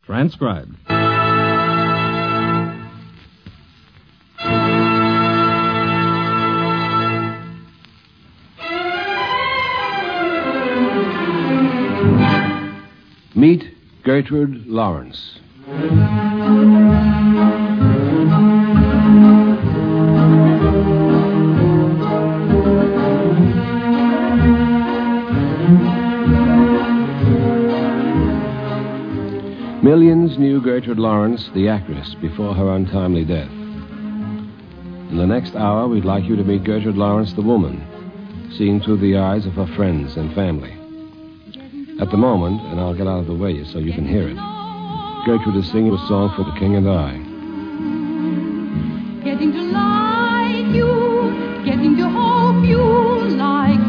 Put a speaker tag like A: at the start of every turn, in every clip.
A: Transcribed.
B: Meet Gertrude Lawrence. Millions knew Gertrude Lawrence, the actress, before her untimely death. In the next hour, we'd like you to meet Gertrude Lawrence, the woman, seen through the eyes of her friends and family. At the moment, and I'll get out of the way so you can hear it, Gertrude is singing a song for The King and I.
C: Getting to like you, getting to hope you like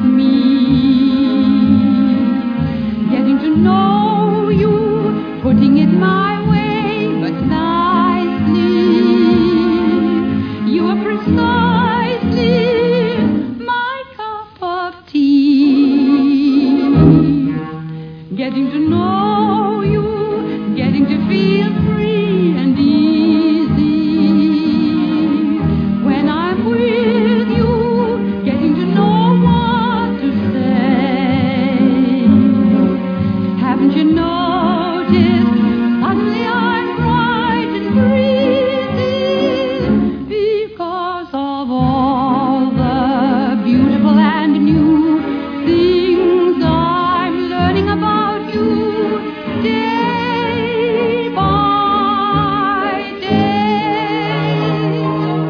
C: me, getting to know you, putting it my way, but nicely. You are precisely my cup of tea. Getting to know you, getting to feel free and easy. When I'm with you, getting to know what to say. Haven't you noticed? Suddenly I'm bright and breezy because of all the beautiful and new things I'm learning about you day by day.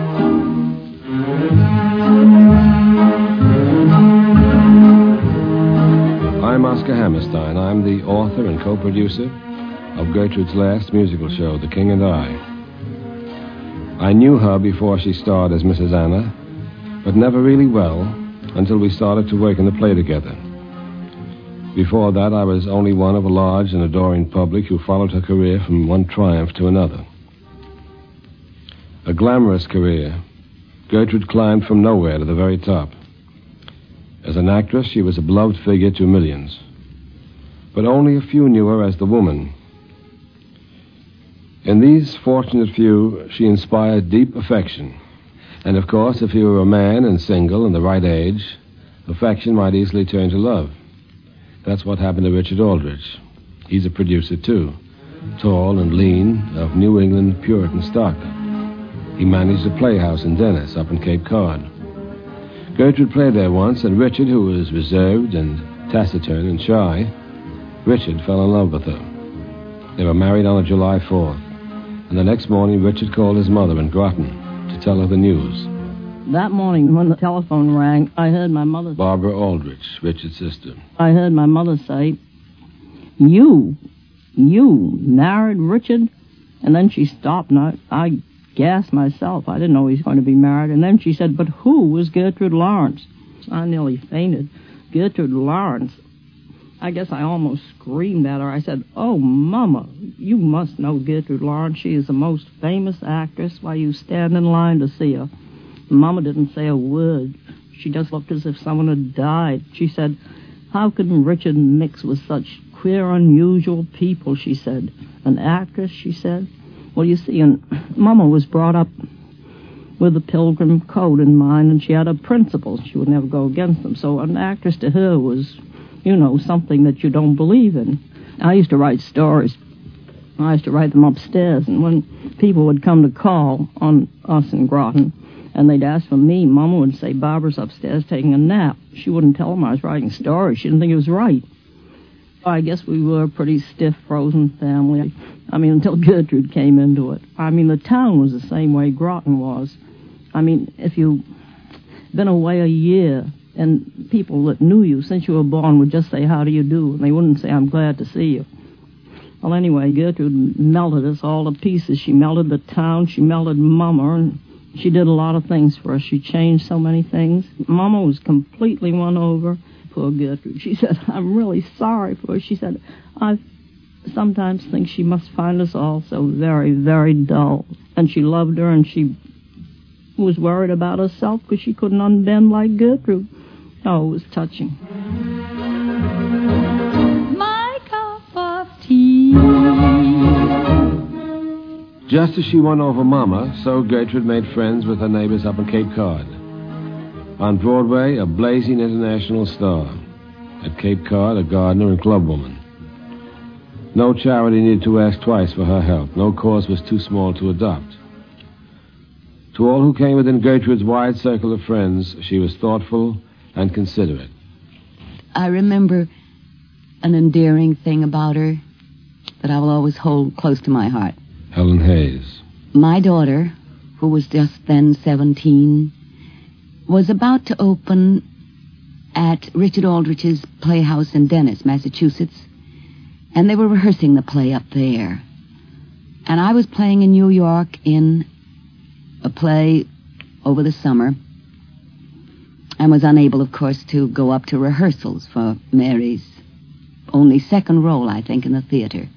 B: I'm Oscar Hammerstein. I'm the author and co-producer of Gertrude's last musical show, The King and I knew her before she starred as Mrs. Anna, but never really well until we started to work in the play together. Before that, I was only one of a large and adoring public who followed her career from one triumph to another. A glamorous career, Gertrude climbed from nowhere to the very top. As an actress, she was a beloved figure to millions. But only a few knew her as the woman. In these fortunate few, she inspired deep affection. And of course, if you were a man and single and the right age, affection might easily turn to love. That's what happened to Richard Aldrich. He's a producer, too. Tall and lean, of New England Puritan stock. He managed a playhouse in Dennis, up in Cape Cod. Gertrude played there once, and Richard, who was reserved and taciturn and shy, Richard fell in love with her. They were married on a July 4th, and the next morning Richard called his mother in Groton to tell her the news.
D: That morning when the telephone rang, I heard my mother...
B: Barbara Aldrich, Richard's sister.
D: I heard my mother say, You married Richard? And then she stopped, and I gasped myself. I didn't know he was going to be married. And then she said, But who was Gertrude Lawrence? I nearly fainted. Gertrude Lawrence. I guess I almost screamed at her. I said, Oh, Mama, you must know Gertrude Lawrence. She is the most famous actress. Why, you stand in line to see her. Mama didn't say a word. She just looked as if someone had died. She said, How can Richard mix with such queer, unusual people, she said. An actress, she said. Well, you see, and Mama was brought up with the Pilgrim Code in mind, and she had her principles. She would never go against them. So an actress to her was, something that you don't believe in. I used to write stories. I used to write them upstairs, and when people would come to call on us in Groton, and they'd ask for me, Mama would say, Barbara's upstairs taking a nap. She wouldn't tell them I was writing stories. She didn't think it was right. I guess we were a pretty stiff, frozen family. Until Gertrude came into it. The town was the same way Groton was. If you'd been away a year, and people that knew you since you were born would just say, How do you do? And they wouldn't say, I'm glad to see you. Well, anyway, Gertrude melted us all to pieces. She melted the town. She melted Mama, and she did a lot of things for us. She changed so many things. Mama was completely won over. Poor Gertrude. She said, I'm really sorry for her. She said, I sometimes think she must find us all so very, very dull. And she loved her, and she was worried about herself because she couldn't unbend like Gertrude. Oh, it was touching.
C: My cup of tea.
B: Just as she won over Mama, so Gertrude made friends with her neighbors up in Cape Cod. On Broadway, a blazing international star. At Cape Cod, a gardener and clubwoman. No charity needed to ask twice for her help. No cause was too small to adopt. To all who came within Gertrude's wide circle of friends, she was thoughtful and considerate.
A: I remember an endearing thing about her that I will always hold close to my heart.
B: Helen Hayes.
A: My daughter, who was just then 17, was about to open at Richard Aldrich's Playhouse in Dennis, Massachusetts, and they were rehearsing the play up there. And I was playing in New York in a play over the summer and was unable, of course, to go up to rehearsals for Mary's only second role, I think, in the theater.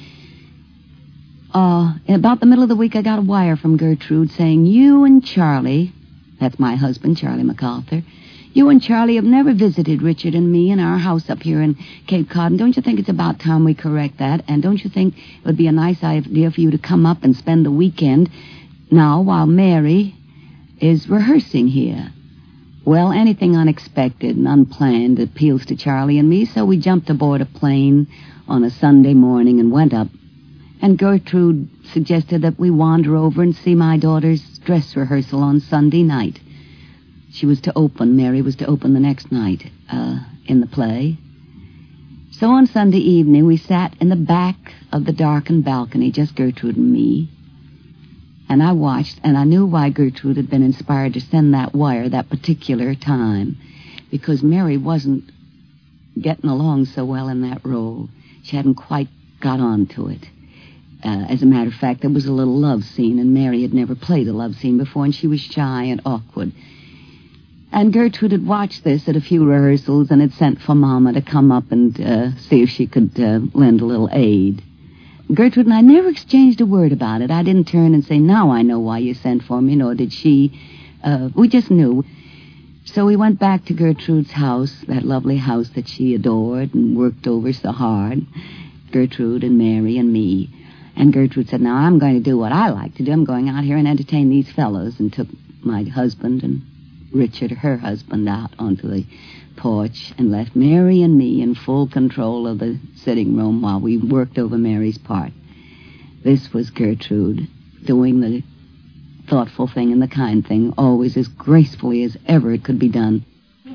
A: In about the middle of the week, I got a wire from Gertrude saying, you and Charlie, that's my husband, Charlie MacArthur, you and Charlie have never visited Richard and me in our house up here in Cape Cod, and don't you think it's about time we correct that? And don't you think it would be a nice idea for you to come up and spend the weekend now while Mary is rehearsing here? Well, anything unexpected and unplanned appeals to Charlie and me, so we jumped aboard a plane on a Sunday morning and went up. And Gertrude suggested that we wander over and see my daughter's dress rehearsal on Sunday night. She was to open, Mary was to open the next night in the play. So on Sunday evening, we sat in the back of the darkened balcony, just Gertrude and me. And I watched, and I knew why Gertrude had been inspired to send that wire that particular time, because Mary wasn't getting along so well in that role. She hadn't quite got on to it. As a matter of fact, there was a little love scene, and Mary had never played a love scene before, and she was shy and awkward. And Gertrude had watched this at a few rehearsals and had sent for Mama to come up and see if she could lend a little aid. Gertrude and I never exchanged a word about it. I didn't turn and say, now I know why you sent for me, nor did she. We just knew. So we went back to Gertrude's house, that lovely house that she adored and worked over so hard, Gertrude and Mary and me. And Gertrude said, now I'm going to do what I like to do. I'm going out here and entertain these fellows, and took my husband and Richard, her husband, out onto the porch and left Mary and me in full control of the sitting room while we worked over Mary's part. This was Gertrude doing the thoughtful thing and the kind thing, always as gracefully as ever it could be done.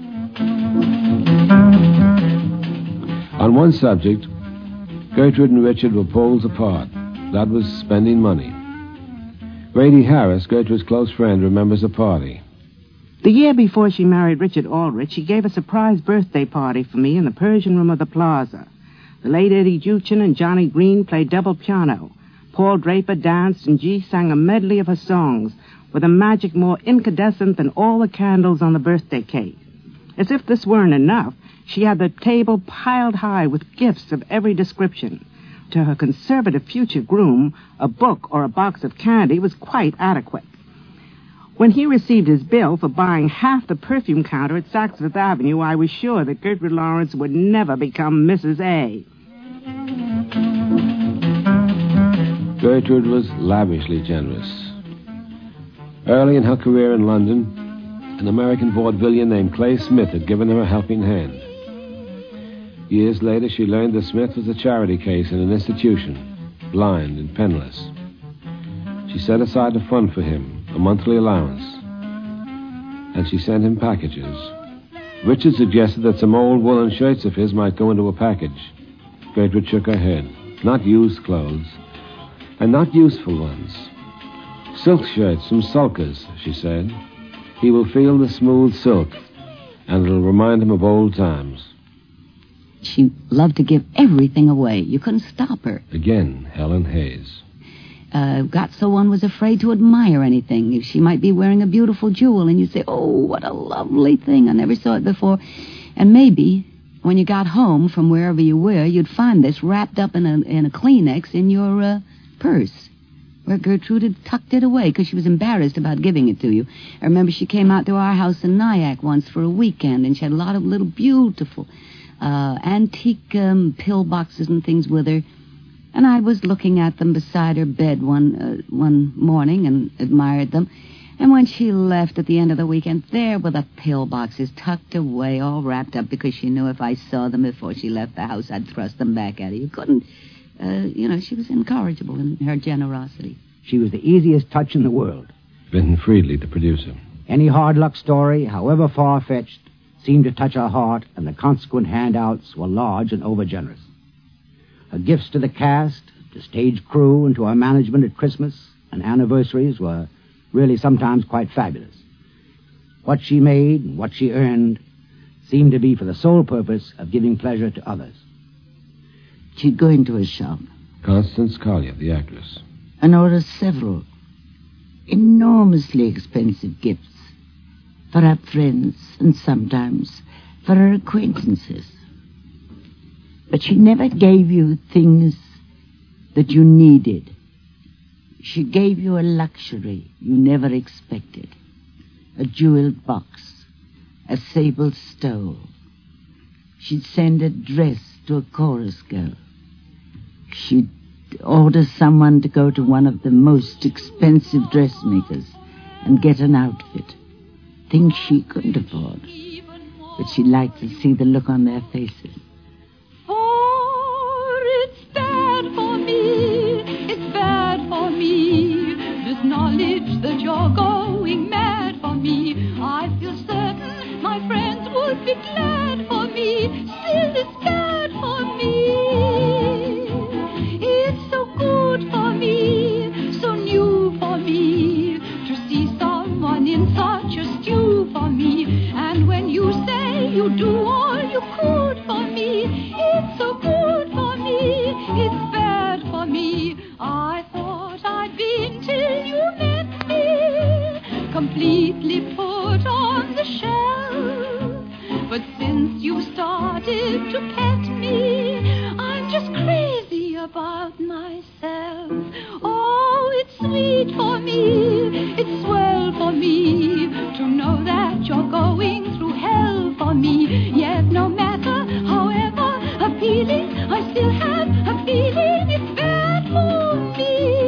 B: On one subject, Gertrude and Richard were poles apart. That was spending money. Grady Harris, Gertrude's close friend, remembers a party.
E: The year before she married Richard Aldrich, she gave a surprise birthday party for me in the Persian room of the Plaza. The late Eddie Juchin and Johnny Green played double piano. Paul Draper danced, and G sang a medley of her songs with a magic more incandescent than all the candles on the birthday cake. As if this weren't enough, she had the table piled high with gifts of every description. To her conservative future groom, a book or a box of candy was quite adequate. When he received his bill for buying half the perfume counter at Saks Fifth Avenue, I was sure that Gertrude Lawrence would never become Mrs. A.
B: Gertrude was lavishly generous. Early in her career in London, an American vaudevillian named Clay Smith had given her a helping hand. Years later, she learned that Smith was a charity case in an institution, blind and penniless. She set aside a fund for him, a monthly allowance, and she sent him packages. Richard suggested that some old woolen shirts of his might go into a package. Gertrude shook her head. Not used clothes, and not useful ones. Silk shirts from Sulkers, she said. He will feel the smooth silk, and it'll remind him of old times.
A: She loved to give everything away. You couldn't stop her.
B: Again, Helen Hayes.
A: Got so one was afraid to admire anything. She might be wearing a beautiful jewel, and you'd say, oh, what a lovely thing. I never saw it before. And maybe when you got home from wherever you were, you'd find this wrapped up in a Kleenex in your purse, where Gertrude had tucked it away because she was embarrassed about giving it to you. I remember she came out to our house in Nyack once for a weekend, and she had a lot of little beautiful antique pill boxes and things with her. And I was looking at them beside her bed one morning and admired them. And when she left at the end of the weekend, there were the pill boxes tucked away, all wrapped up, because she knew if I saw them before she left the house, I'd thrust them back at her. You couldn't, she was incorrigible in her generosity.
F: She was the easiest touch in the world.
B: Vinton Friedley, the producer.
F: Any hard luck story, however far-fetched, seemed to touch her heart, and the consequent handouts were large and overgenerous. Her gifts to the cast, to stage crew, and to our management at Christmas and anniversaries were really sometimes quite fabulous. What she made and what she earned seemed to be for the sole purpose of giving pleasure to others.
A: She'd go into a shop
B: Constance Collier, the actress.
A: and order several enormously expensive gifts for her friends and sometimes for her acquaintances. But she never gave you things that you needed. She gave you a luxury you never expected. A jeweled box, a sable stole. She'd send a dress to a chorus girl. She'd order someone to go to one of the most expensive dressmakers and get an outfit. Things she couldn't afford. But she liked to see the look on their faces.
C: For it's bad for me, it's bad for me. This knowledge that you're going mad for me. I feel certain my friends would be glad for me. Still it's bad for me. It's so good for me, so new for me, to see someone in such a stew for me. And when you say you do all you could for me, it's so good for me, it's bad for me. I thought I'd been till you met me, completely put on the shelf. But since you started to pet me, I'm just crazy about myself. Oh, it's sweet for me, it's swell for me, to know that you're going through hell for me. Yet no matter, however appealing, I still have a feeling it's bad for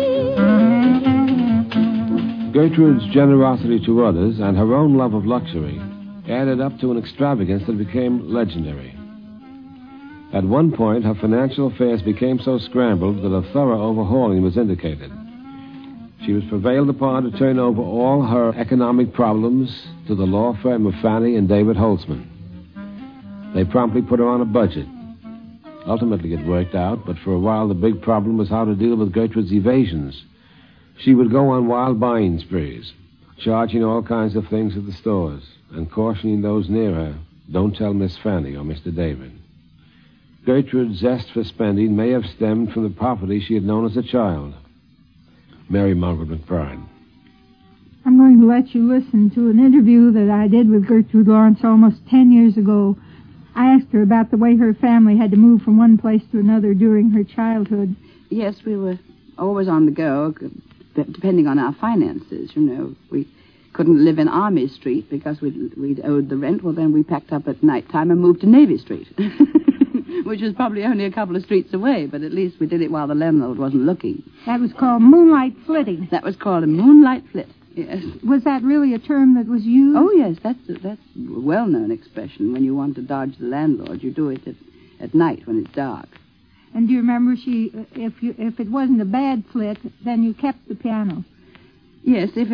C: me.
B: Gertrude's generosity to others and her own love of luxury added up to an extravagance that became legendary. At one point, her financial affairs became so scrambled that a thorough overhauling was indicated. She was prevailed upon to turn over all her economic problems to the law firm of Fanny and David Holtzman. They promptly put her on a budget. Ultimately, it worked out, but for a while the big problem was how to deal with Gertrude's evasions. She would go on wild buying sprees, charging all kinds of things at the stores, and cautioning those near her, don't tell Miss Fanny or Mr. David. Gertrude's zest for spending may have stemmed from the poverty she had known as a child. Mary Margaret McBride.
G: I'm going to let you listen to an interview that I did with Gertrude Lawrence almost 10 years ago. I asked her about the way her family had to move from one place to another during her childhood.
H: Yes, we were always on the go, depending on our finances, you know. We couldn't live in Army Street because we'd owed the rent. Well, then we packed up at night time and moved to Navy Street, which was probably only a couple of streets away, but at least we did it while the landlord wasn't looking.
G: That was called moonlight flitting.
H: That was called a moonlight flit, yes.
G: Was that really a term that was used?
H: Oh, yes, that's a well-known expression. When you want to dodge the landlord, you do it at night when it's dark.
G: And do you remember if it wasn't a bad flit, then you kept the piano?
H: Yes, if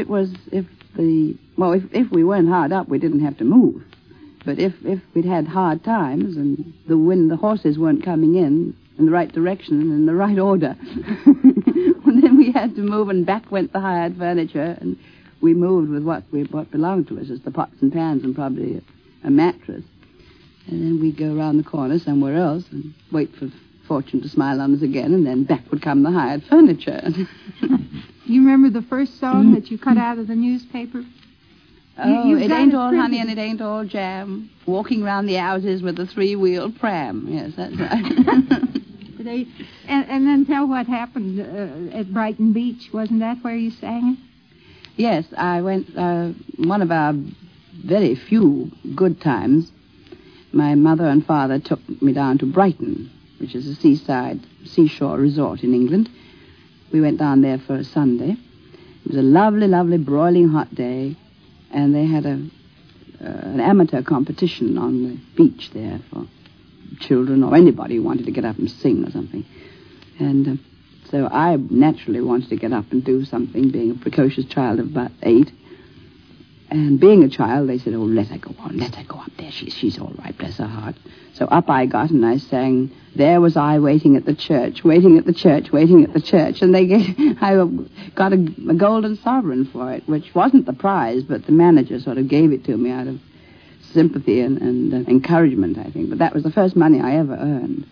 H: we weren't hard up, we didn't have to move. But if we'd had hard times and the horses weren't coming in the right direction and in the right order, well, then we had to move, and back went the hired furniture, and we moved with what belonged to us, as the pots and pans and probably a mattress. And then we'd go around the corner somewhere else and wait for fortune to smile on us again, and then back would come the hired furniture.
G: You remember the first song that you cut out of the newspaper?
H: Oh, it ain't all honey and it ain't all jam. Walking round the houses with a three-wheeled pram. Yes, that's right.
G: And then tell what happened at Brighton Beach. Wasn't that where you sang it?
H: Yes, I went, one of our very few good times, my mother and father took me down to Brighton which is a seashore resort in England. We went down there for a Sunday. It was a lovely, lovely, broiling hot day, and they had an amateur competition on the beach there for children or anybody who wanted to get up and sing or something. And so I naturally wanted to get up and do something, being a precocious child of about 8. And being a child, they said, oh, let her go on, let her go up there. She's all right, bless her heart. So up I got, and I sang, there was I waiting at the church, waiting at the church, waiting at the church. And I got a golden sovereign for it, which wasn't the prize, but the manager sort of gave it to me out of sympathy and encouragement, I think. But that was the first money I ever earned.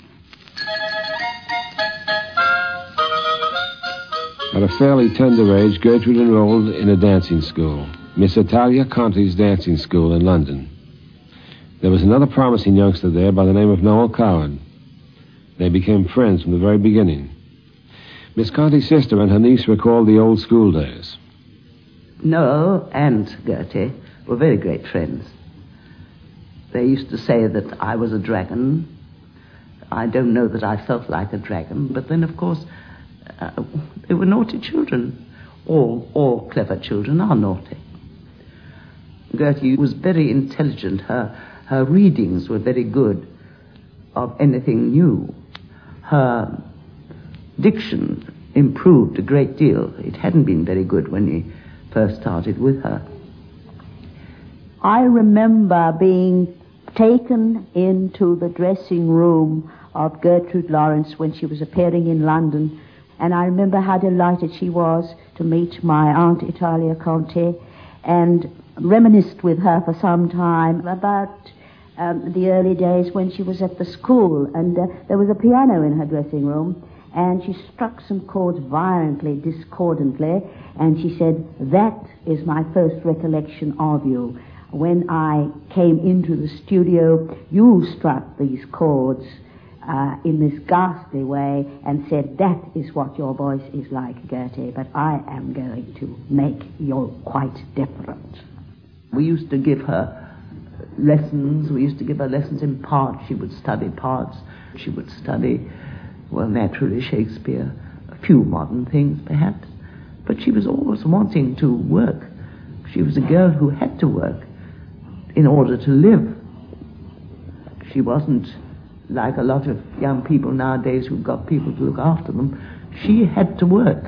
B: At a fairly tender age, Gertrude enrolled in a dancing school, Miss Italia Conti's dancing school in London. There was another promising youngster there by the name of Noel Coward. They became friends from the very beginning. Miss Conti's sister and her niece recalled the old school days.
I: Noel and Gertie were very great friends. They used to say that I was a dragon. I don't know that I felt like a dragon, but then, of course, they were naughty children. All clever children are naughty. Gertie was very intelligent. Her readings were very good of anything new. Her diction improved a great deal. It hadn't been very good when we first started with her.
J: I remember being taken into the dressing room of Gertrude Lawrence when she was appearing in London, and I remember how delighted she was to meet my Aunt Italia Conti, and reminisced with her for some time about the early days when she was at the school, and there was a piano in her dressing room, and she struck some chords violently, discordantly, and she said, that is my first recollection of you. When I came into the studio, you struck these chords in this ghastly way and said, that is what your voice is like, Gertie, but I am going to make you quite different.
I: We used to give her lessons. We used to give her lessons in parts. She would study parts. She would study, well, naturally Shakespeare, a few modern things perhaps, but she was always wanting to work. She was a girl who had to work in order to live. She wasn't like a lot of young people nowadays who've got people to look after them. She had to work.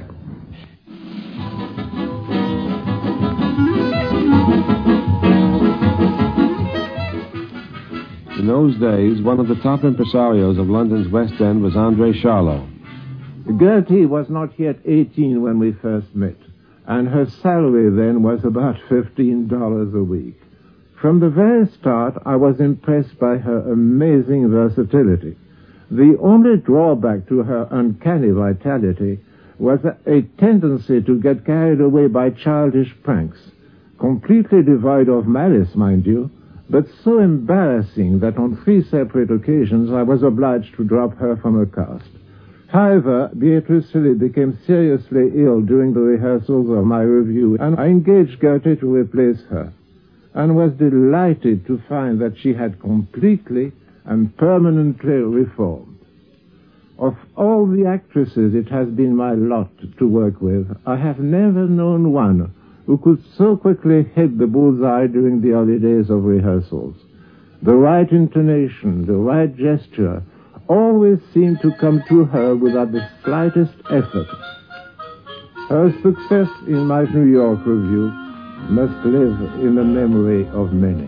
B: In those days, one of the top impresarios of London's West End was Andre Charlot.
K: Gertie was not yet 18 when we first met, and her salary then was about $15 a week. From the very start, I was impressed by her amazing versatility. The only drawback to her uncanny vitality was a tendency to get carried away by childish pranks, completely devoid of malice, mind you, but so embarrassing that on 3 separate occasions I was obliged to drop her from a cast. However, Beatrice Silly became seriously ill during the rehearsals of my review, and I engaged Gertie to replace her, and was delighted to find that she had completely and permanently reformed. Of all the actresses it has been my lot to work with, I have never known one who could so quickly hit the bullseye during the early days of rehearsals. The right intonation, the right gesture, always seemed to come to her without the slightest effort. Her success in my New York review must live in the memory of many.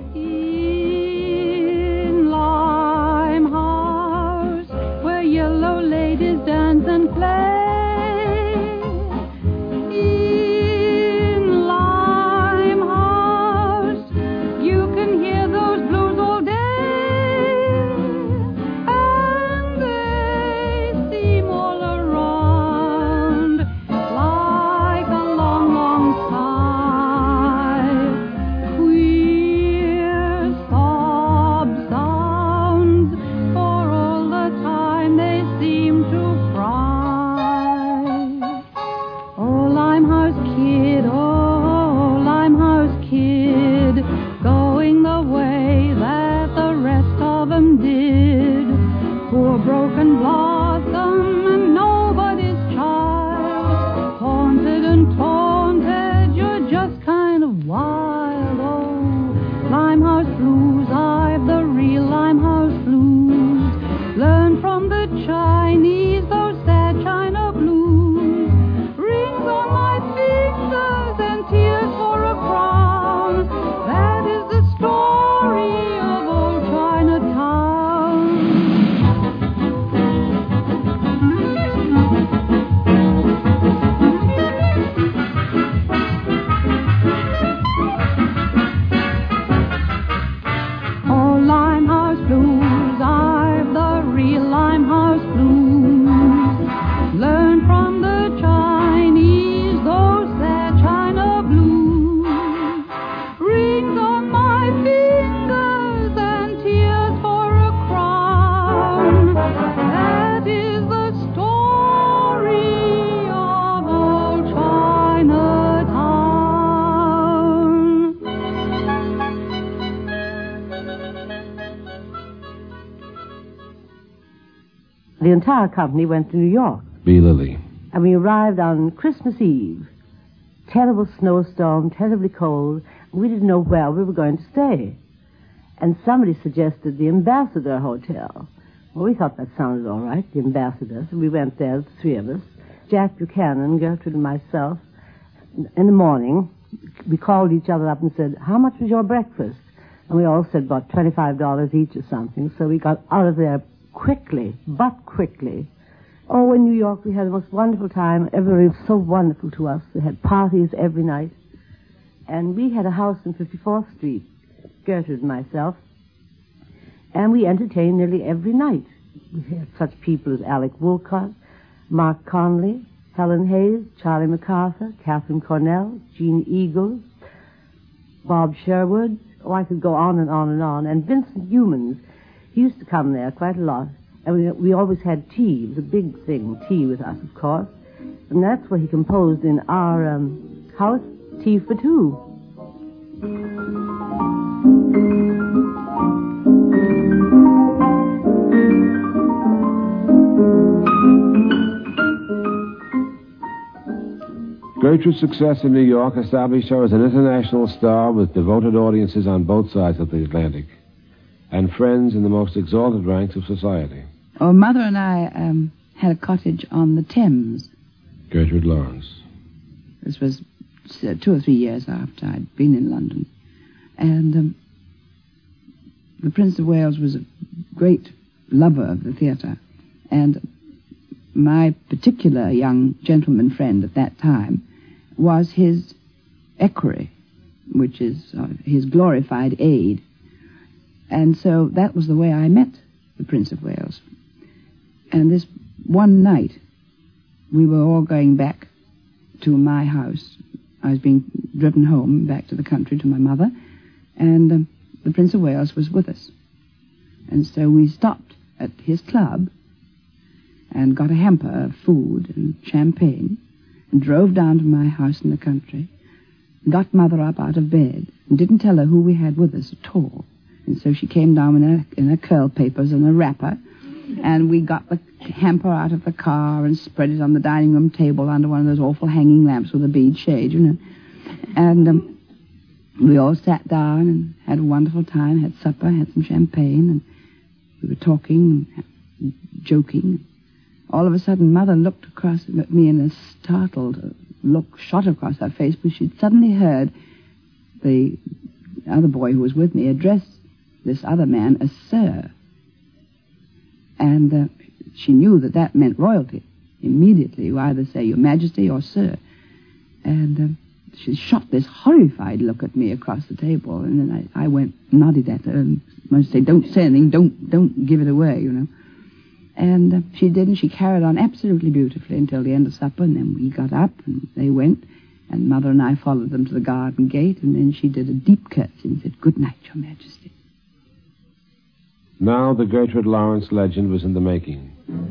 C: In Limehouse, where yellow ladies dance and play. In Limehouse, you can hear those blues all day, and they seem all around like a long, long sigh. Queer
L: The entire company went to New York.
B: B. Lilly.
L: And we arrived on Christmas Eve. Terrible snowstorm, terribly cold. We didn't know where we were going to stay. And somebody suggested the Ambassador Hotel. Well, we thought that sounded all right, the Ambassador. So we went there, the three of us. Jack Buchanan, Gertrude, and myself. In the morning, we called each other up and said, how much was your breakfast? And we all said about $25 each or something. So we got out of there quickly, but quickly. Oh, in New York, we had the most wonderful time. Everybody was so wonderful to us. We had parties every night. And we had a house in 54th Street, Gertrude and myself. And we entertained nearly every night. We had such people as Alec Woolcott, Mark Conley, Helen Hayes, Charlie MacArthur, Catherine Cornell, Jean Eagles, Bob Sherwood. Oh, I could go on and on and on. And Vincent Youmans, he used to come there quite a lot. And we always had tea. It was a big thing, tea with us, of course. And that's what he composed in our house, Tea for Two.
B: Gertrude's success in New York established her as an international star with devoted audiences on both sides of the Atlantic and friends in the most exalted ranks of society.
H: Oh, Mother and I had a cottage on the Thames.
B: Gertrude Lawrence.
H: This was 2 or 3 years after I'd been in London. And the Prince of Wales was a great lover of the theatre. And my particular young gentleman friend at that time was his equerry, which is his glorified aide. And so that was the way I met the Prince of Wales. And this one night, we were all going back to my house. I was being driven home back to the country to my mother, and the Prince of Wales was with us. And so we stopped at his club and got a hamper of food and champagne and drove down to my house in the country, got Mother up out of bed, and didn't tell her who we had with us at all. And so she came down in her curl papers and a wrapper, and we got the hamper out of the car and spread it on the dining room table under one of those awful hanging lamps with a bead shade, you know. And we all sat down and had a wonderful time, had supper, had some champagne, and we were talking and joking. All of a sudden, Mother looked across at me and a startled look shot across her face, because she'd suddenly heard the other boy who was with me address this other man as Sir. And she knew that that meant royalty. Immediately, you either say Your Majesty or Sir. And she shot this horrified look at me across the table, and then I went nodded at her and must say, don't say anything, don't give it away, you know. And she did, and she carried on absolutely beautifully until the end of supper, and then we got up, and they went, and Mother and I followed them to the garden gate, and then she did a deep curtsy and said, Good night, Your Majesty.
B: Now the Gertrude Lawrence legend was in the making.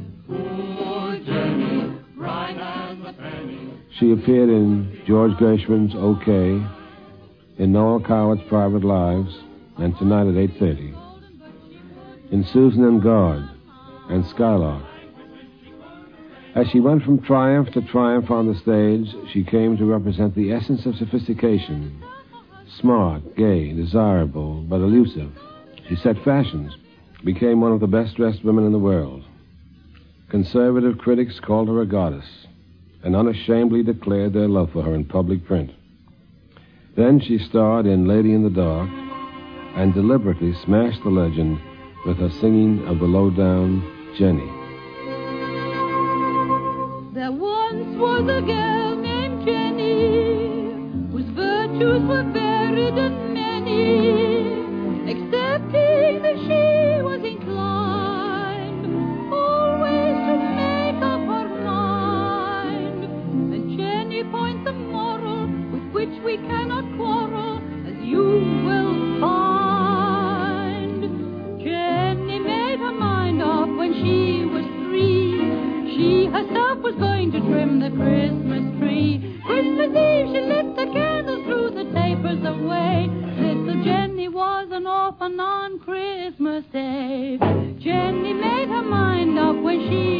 B: She appeared in George Gershwin's OK, in Noel Coward's Private Lives, and tonight at 8:30. In Susan and God, and Skylark. As she went from triumph to triumph on the stage, she came to represent the essence of sophistication. Smart, gay, desirable, but elusive. She set fashions, became one of the best-dressed women in the world. Conservative critics called her a goddess, and unashamedly declared their love for her in public print. Then she starred in Lady in the Dark, and deliberately smashed the legend with her singing of the low-down Jenny.
C: There once was a girl named Jenny, whose virtues were varied and many, excepting that she was inclined always to make up her mind. And Jenny points a moral with which we cannot quarrel, as you will find. Jenny made her mind up when she was 3. She herself was going to trim the Christmas tree. Christmas Eve she lit the candles, threw the tapers away. Little Jenny was an orphan on Christmas Day. Jenny made her mind up when she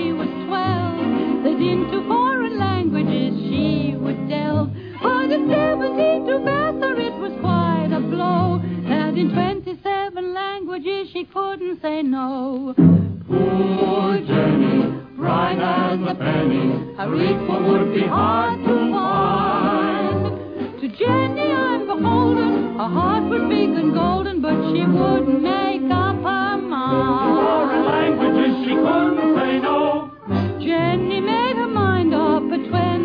C: into foreign languages she would delve. But at 17 to Vassar it was quite a blow that in 27 languages she couldn't say no. Poor Jenny, bright as a penny, her equal would be hard to find. To Jenny I'm beholden, her heart was big and golden, but she wouldn't make up her mind. Foreign languages she couldn't say no. Jenny made her mind up at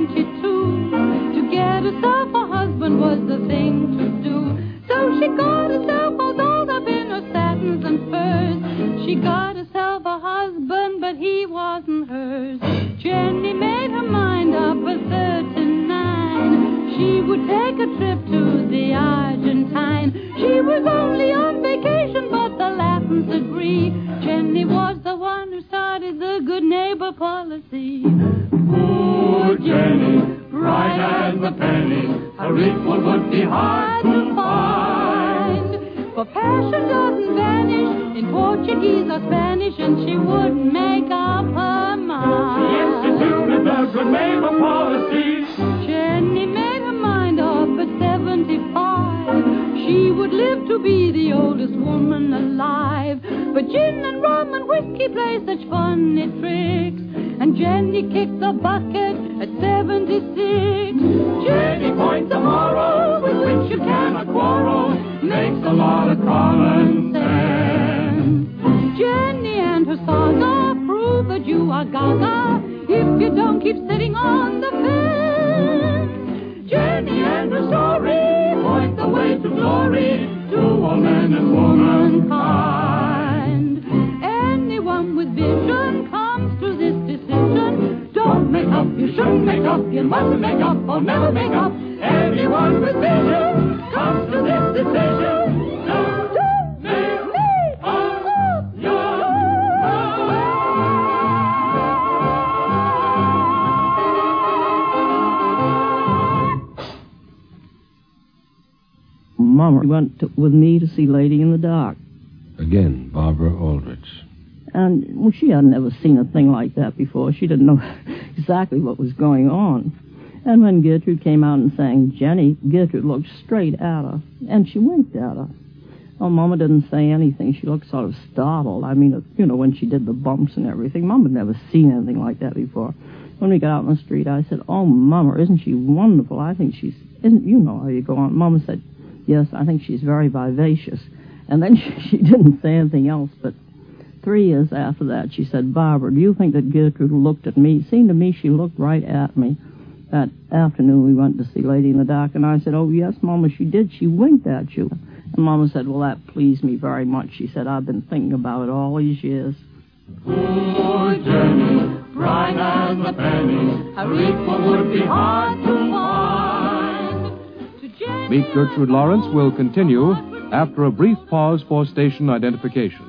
C: 22. To get herself a husband was the thing to do. So she got herself all dolled up in her satins and furs. She got herself a husband, but he wasn't hers. Jenny made her mind up at 39. She would take a trip to the Argentine. She was only on vacation, but the Latins agree. Jenny was the one who started the good neighbor policy. Poor Jenny, bright as a penny, her equal would be hard to find. For passion doesn't vanish in Portuguese or Spanish, and she wouldn't make up her mind. She instituted the good neighbor policy. Jenny made her mind up at 75. She would live to be the oldest woman alive. But gin and rum and whiskey play such funny tricks, and Jenny kicked the bucket at 76. Jenny points the moral with which you cannot quarrel, makes a lot of common sense. Jenny and her saga prove that you are gaga if you don't keep sitting on the fence. Jenny and her story point the way to glory to all men and womankind. Anyone with vision comes to this decision. Don't make up, you shouldn't make up, you mustn't make up, or never make up. Anyone with vision comes to this decision. Don't make up your
D: Mama went with me to see Lady in the Dark.
B: Again, Barbara Aldrich.
D: And well, she had never seen a thing like that before. She didn't know exactly what was going on. And when Gertrude came out and sang Jenny, Gertrude looked straight at her, and she winked at her. Oh, Mama didn't say anything. She looked sort of startled. I mean, you know, when she did the bumps and everything. Mama had never seen anything like that before. When we got out in the street, I said, "Oh, Mama, isn't she wonderful? I think she's, you know how you go on." Mama said, "Yes, I think she's very vivacious." And then she didn't say anything else, but 3 years after that, she said, "Barbara, do you think that Gertrude looked at me?" It seemed to me she looked right at me. That afternoon, we went to see Lady in the Dark, and I said, "Oh, yes, Mama, she did. She winked at you." And Mama said, "Well, that pleased me very much." She said, "I've been thinking about it all these years."
C: Poor Jenny, bright as a penny, her equal would be hard to find.
M: Meet Gertrude Lawrence will continue after a brief pause for station identification.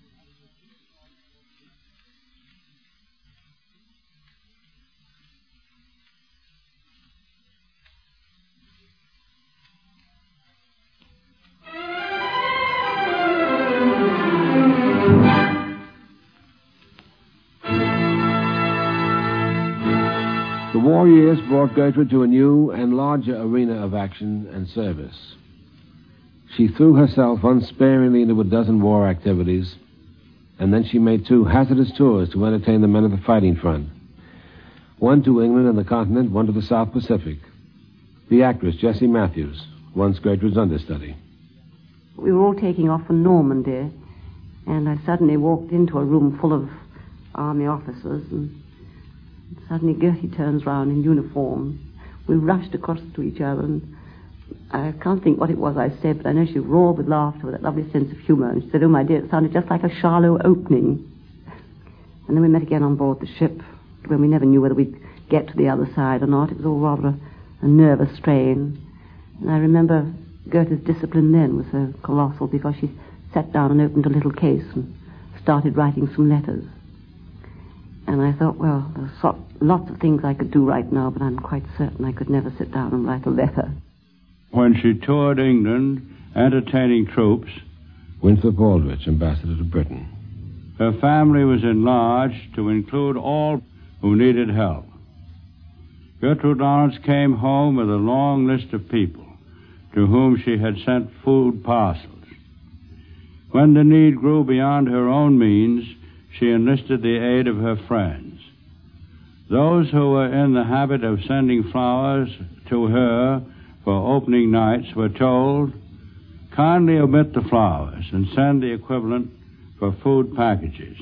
B: The war years brought Gertrude to a new and larger arena of action and service. She threw herself unsparingly into a dozen war activities, and then she made 2 hazardous tours to entertain the men of the fighting front. One to England and the continent, one to the South Pacific. The actress, Jessie Matthews, once Gertrude's understudy.
N: We were all taking off for Normandy, and I suddenly walked into a room full of army officers, and suddenly Gertie turns round in uniform. We rushed across to each other, and I can't think what it was I said, but I know she roared with laughter with that lovely sense of humour, and she said, "Oh, my dear, it sounded just like a Charlot opening." And then we met again on board the ship, when we never knew whether we'd get to the other side or not. It was all rather a nervous strain. And I remember Gertie's discipline then was so colossal, because she sat down and opened a little case and started writing some letters. And I thought, well, there's lots of things I could do right now, but I'm quite certain I could never sit down and write a letter.
O: When she toured England, entertaining troops,
B: Winthrop Aldrich, ambassador to Britain.
O: Her family was enlarged to include all who needed help. Gertrude Lawrence came home with a long list of people to whom she had sent food parcels. When the need grew beyond her own means, she enlisted the aid of her friends. Those who were in the habit of sending flowers to her for opening nights were told, kindly omit the flowers and send the equivalent for food packages.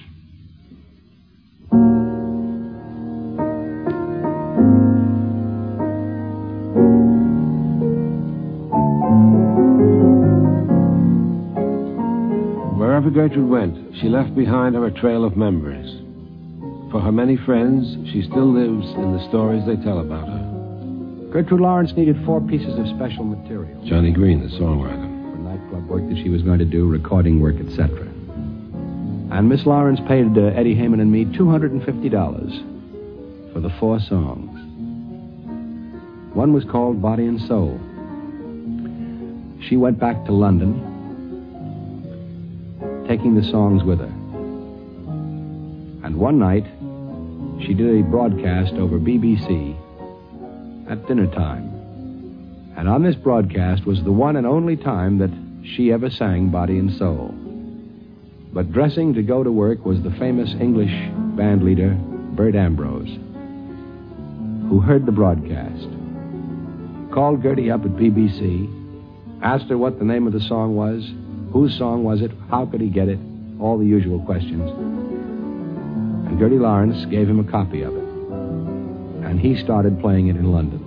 B: Wherever Gertrude went, she left behind her a trail of memories. For her many friends, she still lives in the stories they tell about her.
P: Gertrude Lawrence needed 4 pieces of special material.
B: Johnny Green, the songwriter.
P: For nightclub work that she was going to do, recording work, etc. And Miss Lawrence paid Eddie Heyman and me $250 for the 4 songs. One was called Body and Soul. She went back to London, taking the songs with her. And one night, she did a broadcast over BBC at dinner time. And on this broadcast was the one and only time that she ever sang Body and Soul. But dressing to go to work was the famous English band leader, Bert Ambrose, who heard the broadcast, called Gertie up at BBC, asked her what the name of the song was, whose song was it, how could he get it, all the usual questions. And Gertie Lawrence gave him a copy of it. And he started playing it in London.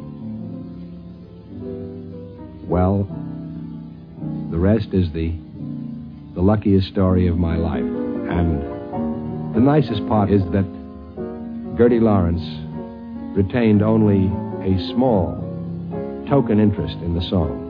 P: Well, the rest is the luckiest story of my life. And the nicest part is that Gertie Lawrence retained only a small token interest in the song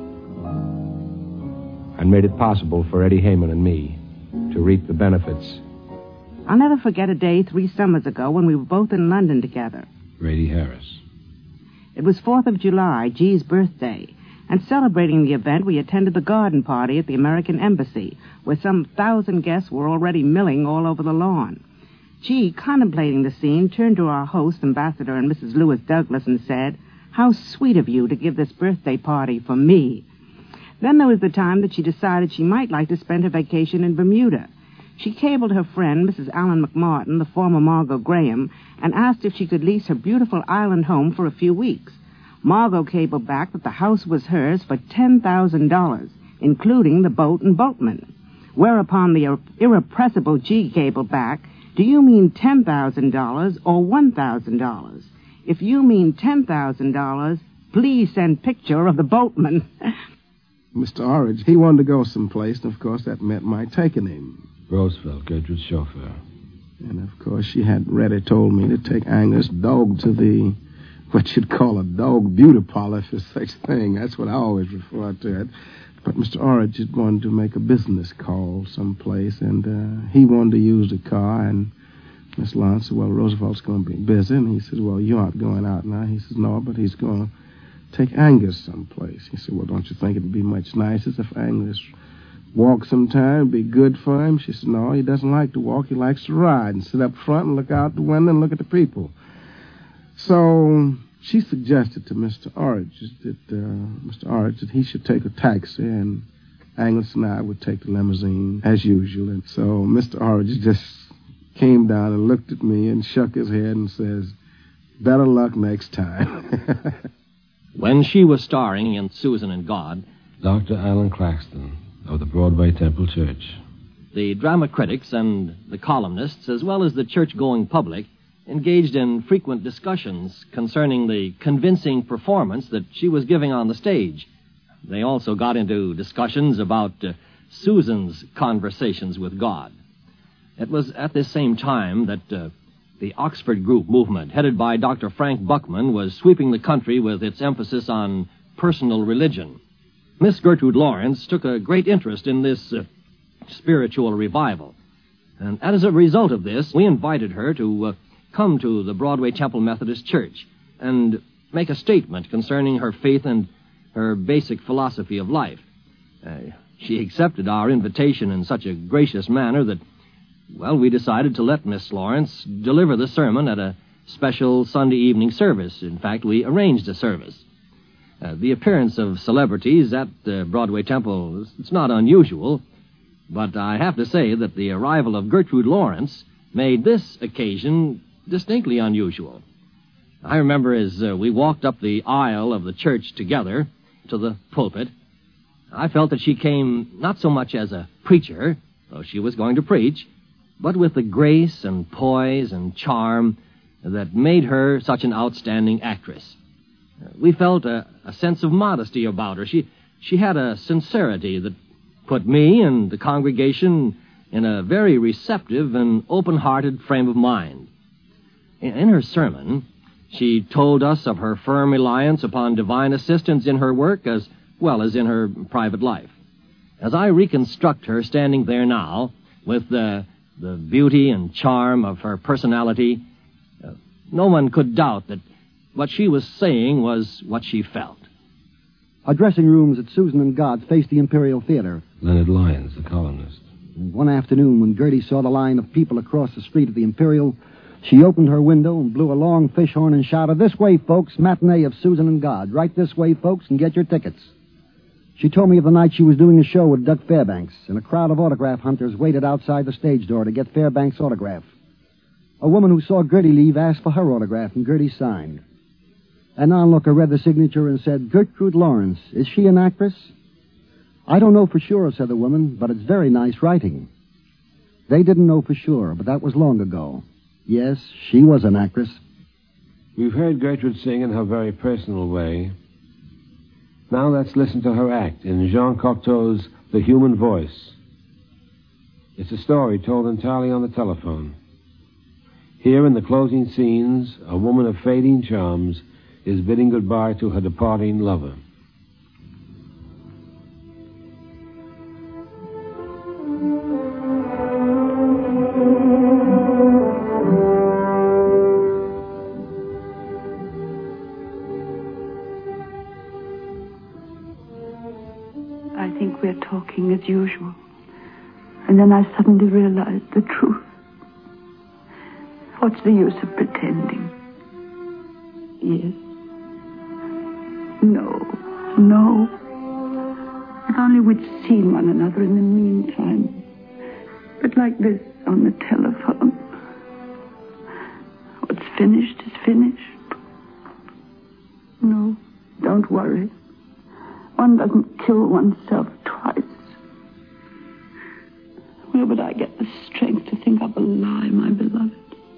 P: and made it possible for Eddie Heyman and me to reap the benefits.
E: I'll never forget a day 3 summers ago when we were both in London together.
B: Grady Harris.
E: It was 4th of July, G's birthday, and celebrating the event, we attended the garden party at the American Embassy, where some 1,000 guests were already milling all over the lawn. G, contemplating the scene, turned to our host, Ambassador and Mrs. Lewis Douglas, and said, "How sweet of you to give this birthday party for me." Then there was the time that she decided she might like to spend her vacation in Bermuda. She cabled her friend, Mrs. Allen McMartin, the former Margot Graham, and asked if she could lease her beautiful island home for a few weeks. Margot cabled back that the house was hers for $10,000, including the boat and boatman. Whereupon the irrepressible G cabled back, "Do you mean $10,000 or $1,000? If you mean $10,000, please send picture of the boatman."
Q: Mr. Orridge, he wanted to go someplace, and of course that meant my taking him.
B: Roosevelt, Gertrude's chauffeur.
Q: And of course she had ready told me to take Angus' dog to the, what you'd call a dog beauty parlor, if there's such thing. That's what I always refer to it. But Mr. Orridge had wanted to make a business call someplace, and he wanted to use the car, and Miss Lawrence said, "Well, Roosevelt's going to be busy." And he said, "Well, you aren't going out now." He says, "No, but he's going to take Angus someplace." He said, "Well, don't you think it'd be much nicer if Angus walked sometime? It'd be good for him?" She said, "No, he doesn't like to walk. He likes to ride and sit up front and look out the window and look at the people." So she suggested to Mr. Orridge that he should take a taxi, and Angus and I would take the limousine as usual. And so Mr. Orridge just came down and looked at me and shook his head and says, "Better luck next time."
R: When she was starring in Susan and God,
B: Dr. Alan Claxton of the Broadway Temple Church.
R: The drama critics and the columnists, as well as the church-going public, engaged in frequent discussions concerning the convincing performance that she was giving on the stage. They also got into discussions about Susan's conversations with God. It was at this same time that the Oxford Group movement, headed by Dr. Frank Buckman, was sweeping the country with its emphasis on personal religion. Miss Gertrude Lawrence took a great interest in this spiritual revival. And as a result of this, we invited her to come to the Broadway Temple Methodist Church and make a statement concerning her faith and her basic philosophy of life. She accepted our invitation in such a gracious manner that, well, we decided to let Miss Lawrence deliver the sermon at a special Sunday evening service. In fact, we arranged a service. The appearance of celebrities at Broadway Temple, it's not unusual, but I have to say that the arrival of Gertrude Lawrence made this occasion distinctly unusual. I remember as we walked up the aisle of the church together to the pulpit, I felt that she came not so much as a preacher, though she was going to preach, but with the grace and poise and charm that made her such an outstanding actress. We felt a sense of modesty about her. She had a sincerity that put me and the congregation in a very receptive and open-hearted frame of mind. In her sermon, she told us of her firm reliance upon divine assistance in her work as well as in her private life. As I reconstruct her standing there now, with the beauty and charm of her personality, no one could doubt that what she was saying was what she felt.
S: Our dressing rooms at Susan and God's faced the Imperial Theater.
B: Leonard Lyons, the columnist.
S: One afternoon, when Gertie saw the line of people across the street of the Imperial, she opened her window and blew a long fish horn and shouted, "This way, folks, matinee of Susan and God. Right this way, folks, and get your tickets." She told me of the night she was doing a show with Doug Fairbanks, and a crowd of autograph hunters waited outside the stage door to get Fairbanks' autograph. A woman who saw Gertie leave asked for her autograph, and Gertie signed. An onlooker read the signature and said, "Gertrude Lawrence. Is she an actress?" "I don't know for sure," said the woman, "but it's very nice writing." They didn't know for sure, but that was long ago. Yes, she was an actress.
B: We've heard Gertrude sing in her very personal way. Now let's listen to her act in Jean Cocteau's The Human Voice. It's a story told entirely on the telephone. Here in the closing scenes, a woman of fading charms is bidding goodbye to her departing lover.
T: I think we're talking as usual. And then I suddenly realized the truth. What's the use of pretending? Yes. No. If only we'd seen one another in the meantime. But like this on the telephone. What's finished is finished. No, don't worry. One doesn't kill oneself twice. Where would I get the strength to think up a lie, my beloved?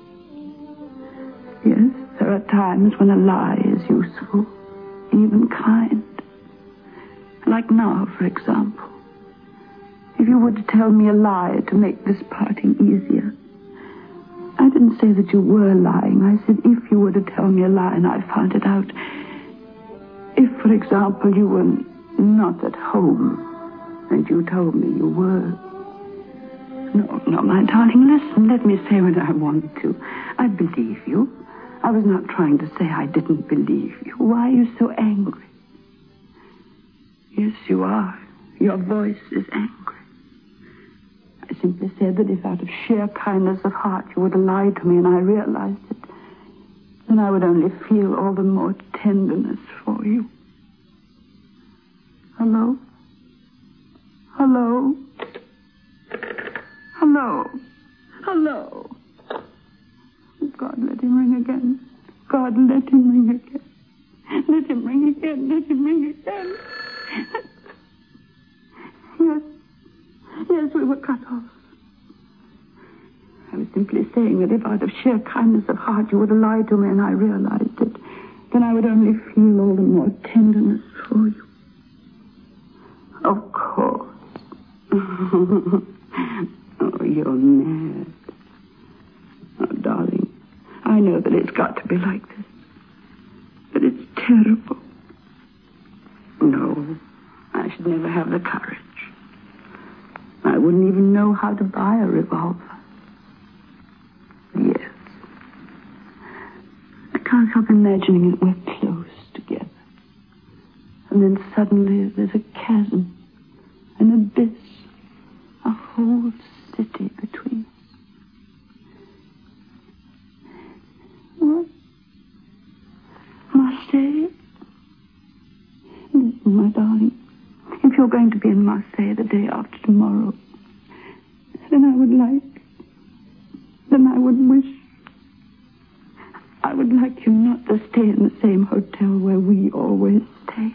T: Yes, there are times when a lie is useful, even kind. Like now, for example. If you were to tell me a lie to make this parting easier. I didn't say that you were lying. I said if you were to tell me a lie and I found it out. If, for example, you were not at home and you told me you were. No, my darling, listen. Let me say what I want to. I believe you. I was not trying to say I didn't believe you. Why are you so angry? Yes, you are. Your voice is angry. I simply said that if out of sheer kindness of heart you would have lied to me and I realized it, then I would only feel all the more tenderness for you. Hello? Hello? Hello? Hello? God, let him ring again. God, let him ring again. Let him ring again. Let him ring again. Yes, we were cut off. I was simply saying that if out of sheer kindness of heart you would have lied to me and I realized it, then I would only feel all the more tenderness for you. Of course. Oh, you're mad. Oh, darling, I know that it's got to be like this. But it's terrible. No, I should never have the courage. I wouldn't even know how to buy a revolver. Yes. I can't help imagining that we're close together. And then suddenly there's a chasm, an abyss, a whole city between us. What? must stay. Listen, my darling. If you're going to be in Marseille the day after tomorrow, then I would like you not to stay in the same hotel where we always stayed.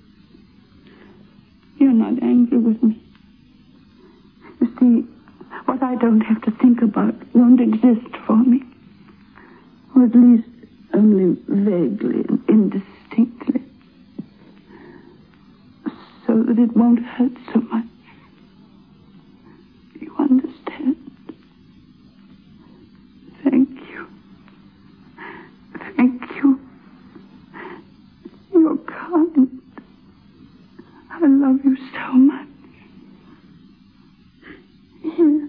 T: You're not angry with me. You see, what I don't have to think about won't exist for me. Or at least only vaguely and indistinctly. So that it won't hurt so much. You understand? Thank you. Thank you. You're kind. I love you so much. Yes.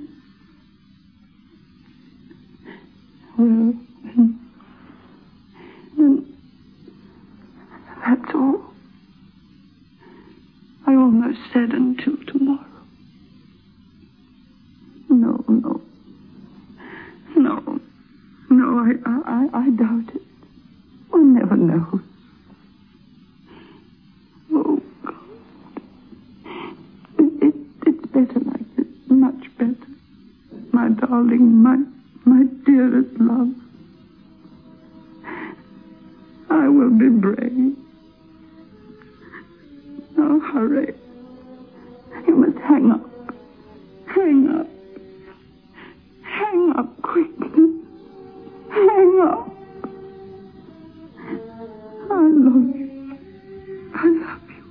T: Well, then that's all. I almost said until tomorrow. No, I doubt it. One never knows. Oh, God. It's better like this, much better. My darling, my dearest love. I will be brave. Now hurry. You must hang up. Hang up. Hang up quickly. Hang up. I love you. I love you.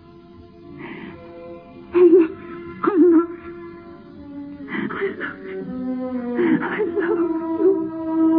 T: I love you. I love you. I love you. I love you.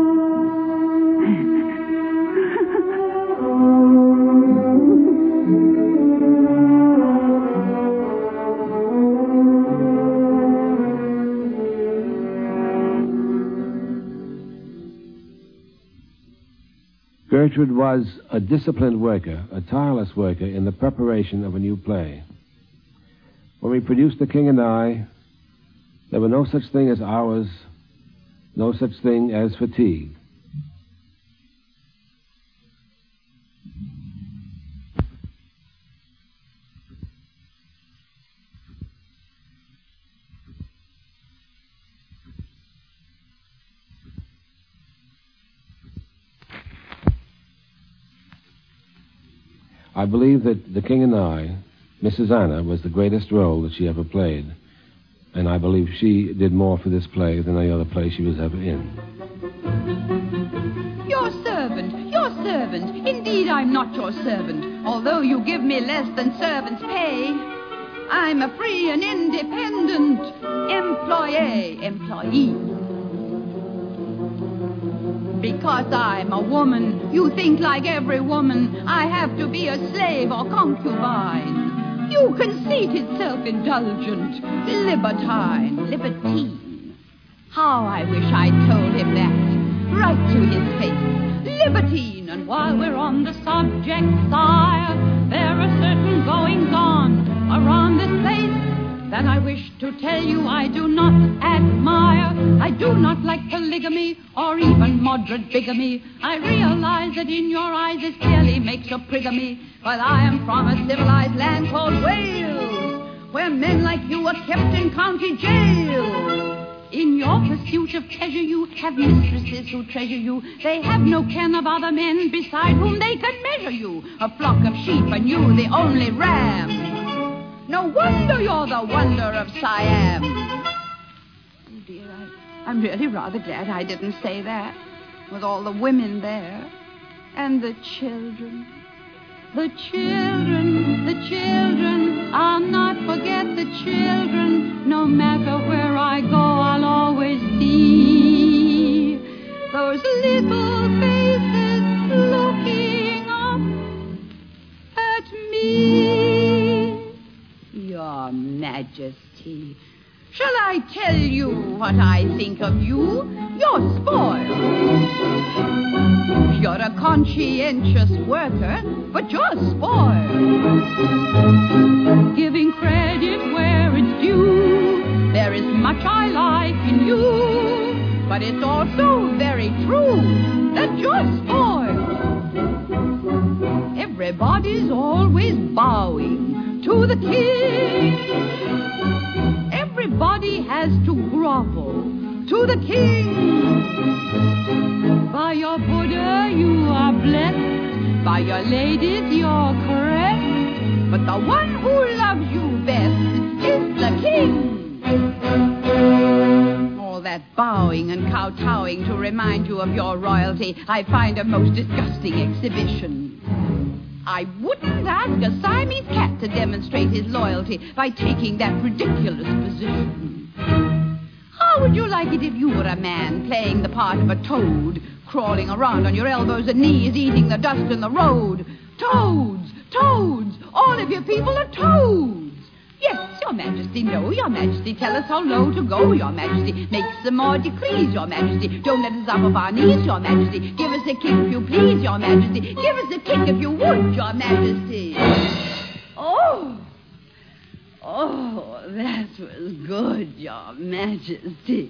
B: Gertrude was a disciplined worker, a tireless worker in the preparation of a new play. When we produced The King and I, there were no such thing as hours, no such thing as fatigue. I believe that The King and I, Mrs. Anna, was the greatest role that she ever played. And I believe she did more for this play than any other play she was ever in.
C: Your servant. Indeed, I'm not your servant, although you give me less than servant's pay. I'm a free and independent employee. Because I'm a woman, you think like every woman I have to be a slave or concubine. You conceited, self-indulgent, libertine. How I wish I'd told him that, right to his face. Libertine, and while we're on the subject, sire, there are certain goings-on around this place that I wish to tell you I do not admire. I do not like polygamy or even moderate bigamy. I realize that in your eyes this clearly makes a prig of me. But I am from a civilized land called Wales, where men like you are kept in county jail. In your pursuit of pleasure you have mistresses who treasure you. They have no ken of other men beside whom they can measure you. A flock of sheep and you the only ram. No wonder you're the wonder of Siam. Oh, dear, I'm really rather glad I didn't say that. With all the women there. And the children. The children. I'll not forget the children. No matter where I go, I'll always see those little faces looking up at me. Your Majesty, shall I tell you what I think of you? You're spoiled. You're a conscientious worker, but you're spoiled. Giving credit where it's due, there is much I like in you, but it's also very true that you're spoiled. Everybody's always bowing to the king. Everybody has to grovel to the king. By your Buddha you are blessed, by your ladies you're caressed, but the one who loves you best is the king. All that bowing and kowtowing to remind you of your royalty I find a most disgusting exhibition. I wouldn't ask a Siamese cat to demonstrate his loyalty by taking that ridiculous position. How would you like it if you were a man playing the part of a toad, crawling around on your elbows and knees, eating the dust in the road? Toads! Toads! All of your people are toads! Yes, Your Majesty, no, Your Majesty, tell us how low to go, Your Majesty. Make some more decrees, Your Majesty. Don't let us up of our knees, Your Majesty. Give us a kick if you please, Your Majesty. Give us a kick if you would, Your Majesty. Oh, that was good, Your Majesty.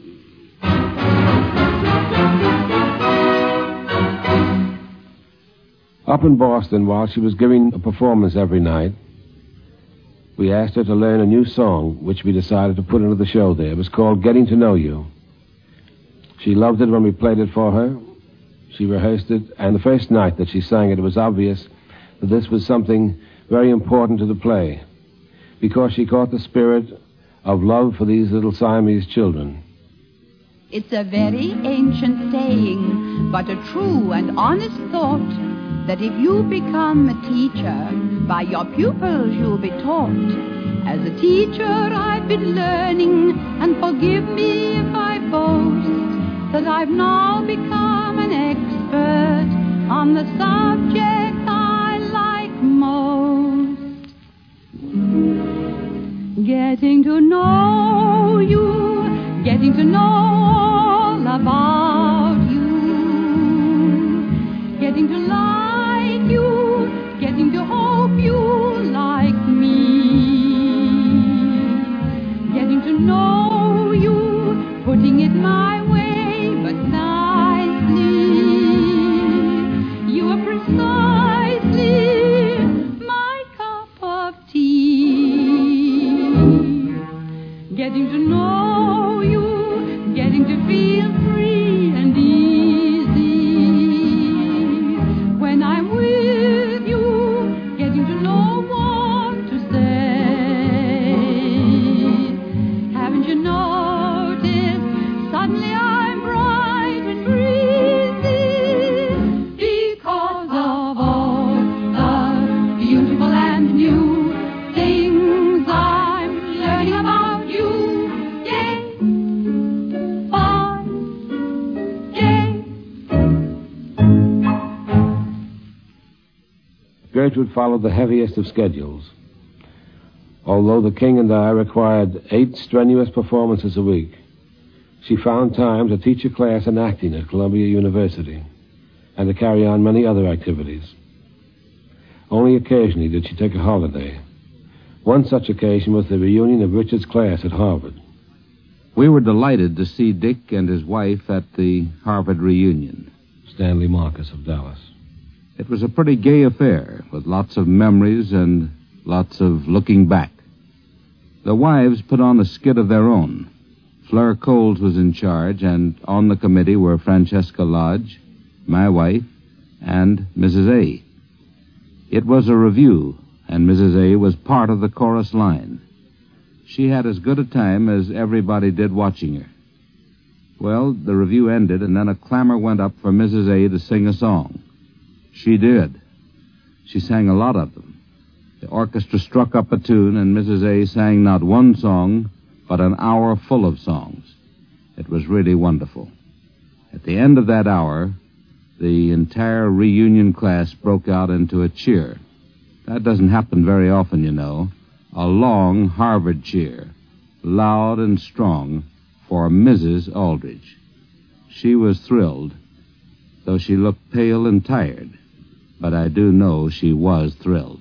B: Up in Boston, while she was giving a performance every night, we asked her to learn a new song, which we decided to put into the show there. It was called Getting to Know You. She loved it when we played it for her. She rehearsed it, and the first night that she sang it, it was obvious that this was something very important to the play, because she caught the spirit of love for these little Siamese children.
C: It's a very ancient saying, but a true and honest thought, that if you become a teacher, by your pupils you'll be taught. As a teacher I've been learning, and forgive me if I boast, that I've now become an expert on the subject I like most. Getting to know you, getting to know all about you, getting to like you, getting to hope you like me, getting to know you, putting it my way, but nicely. You are precisely my cup of tea. Getting to know you, getting to feel free and easy. When I'm with you, getting to know what to say. Haven't you noticed? Suddenly I'm bright and breezy, because of all the beautiful and new things I'm learning about you. Day by day.
B: Gertrude followed the heaviest of schedules. Although the King and I required 8 strenuous performances a week, she found time to teach a class in acting at Columbia University and to carry on many other activities. Only occasionally did she take a holiday. One such occasion was the reunion of Richard's class at Harvard.
U: We were delighted to see Dick and his wife at the Harvard reunion.
B: Stanley Marcus of Dallas.
U: It was a pretty gay affair, with lots of memories and lots of looking back. The wives put on a skit of their own. Fleur Coles was in charge, and on the committee were Francesca Lodge, my wife, and Mrs. A. It was a review, and Mrs. A was part of the chorus line. She had as good a time as everybody did watching her. Well, the review ended, and then a clamor went up for Mrs. A to sing a song. She did. She sang a lot of them. The orchestra struck up a tune, and Mrs. A sang not one song, but an hour full of songs. It was really wonderful. At the end of that hour, the entire reunion class broke out into a cheer. That doesn't happen very often, you know. A long Harvard cheer, loud and strong, for Mrs. Aldrich. She was thrilled, though she looked pale and tired. But I do know she was thrilled.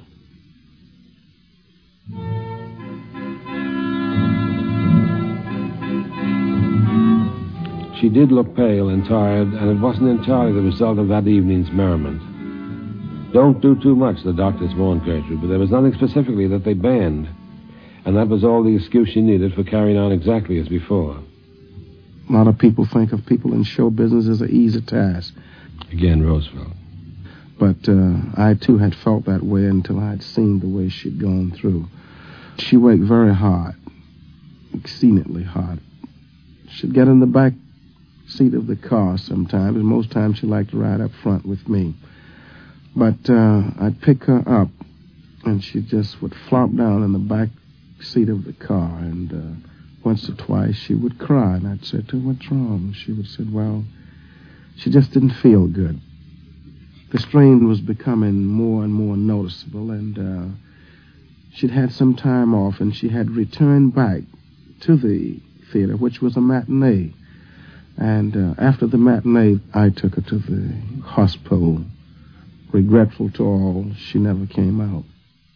B: She did look pale and tired, and it wasn't entirely the result of that evening's merriment. Don't do too much, the doctors warned Gertrude, but there was nothing specifically that they banned. And that was all the excuse she needed for carrying on exactly as before.
Q: A lot of people think of people in show business as an easy task.
B: Again, Roosevelt.
Q: But I, too, had felt that way until I had seen the way she'd gone through. She worked very hard, exceedingly hard. She'd get in the back seat of the car sometimes, and most times she liked to ride up front with me. But I'd pick her up, and she just would flop down in the back seat of the car, and once or twice she would cry, and I'd say to her, "What's wrong?" She would say, "Well, she just didn't feel good." The strain was becoming more and more noticeable, and she'd had some time off, and she had returned back to the theater, which was a matinee. And after the matinee, I took her to the hospital. Regretful to all, she never came out.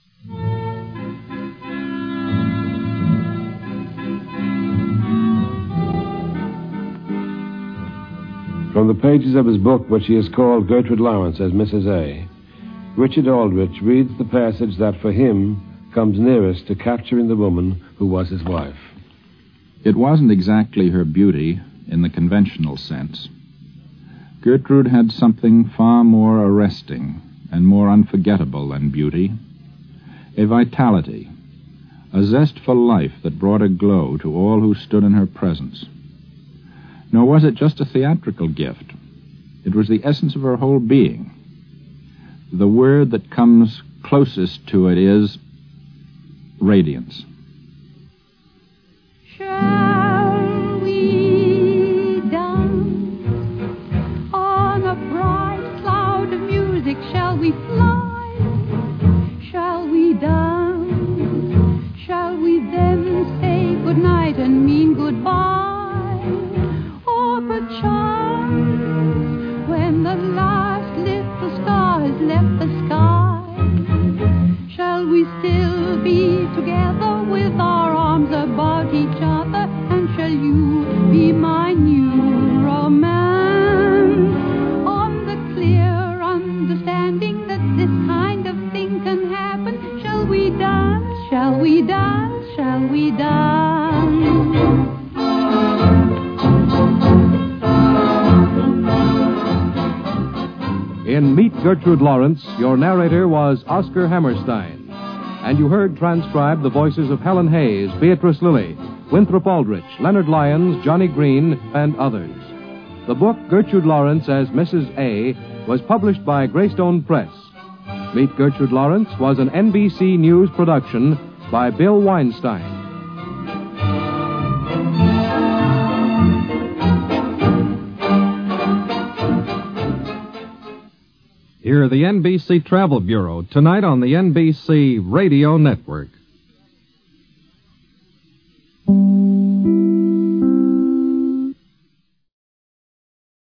B: From the pages of his book, which he has called Gertrude Lawrence as Mrs. A., Richard Aldrich reads the passage that for him comes nearest to capturing the woman who was his wife.
F: It wasn't exactly her beauty in the conventional sense. Gertrude had something far more arresting and more unforgettable than beauty, a vitality, a zest for life that brought a glow to all who stood in her presence. Nor was it just a theatrical gift. It was the essence of her whole being. The word that comes closest to it is radiance.
C: Shall we dance on a bright cloud of music? Shall we fly? Shall we dance? Shall we then say goodnight and mean goodbye? Or perchance, when the last little star has left the sky, shall we still be together with our arms about each other? And shall you be my new romance? On the clear understanding that this kind of thing can happen, shall we dance? Shall we dance? Shall we dance?
M: In Meet Gertrude Lawrence, your narrator was Oscar Hammerstein. And you heard transcribed the voices of Helen Hayes, Beatrice Lilly, Winthrop Aldrich, Leonard Lyons, Johnny Green, and others. The book Gertrude Lawrence as Mrs. A was published by Greystone Press. Meet Gertrude Lawrence was an NBC News production by Bill Weinstein. Hear the NBC Travel Bureau tonight on the NBC Radio Network.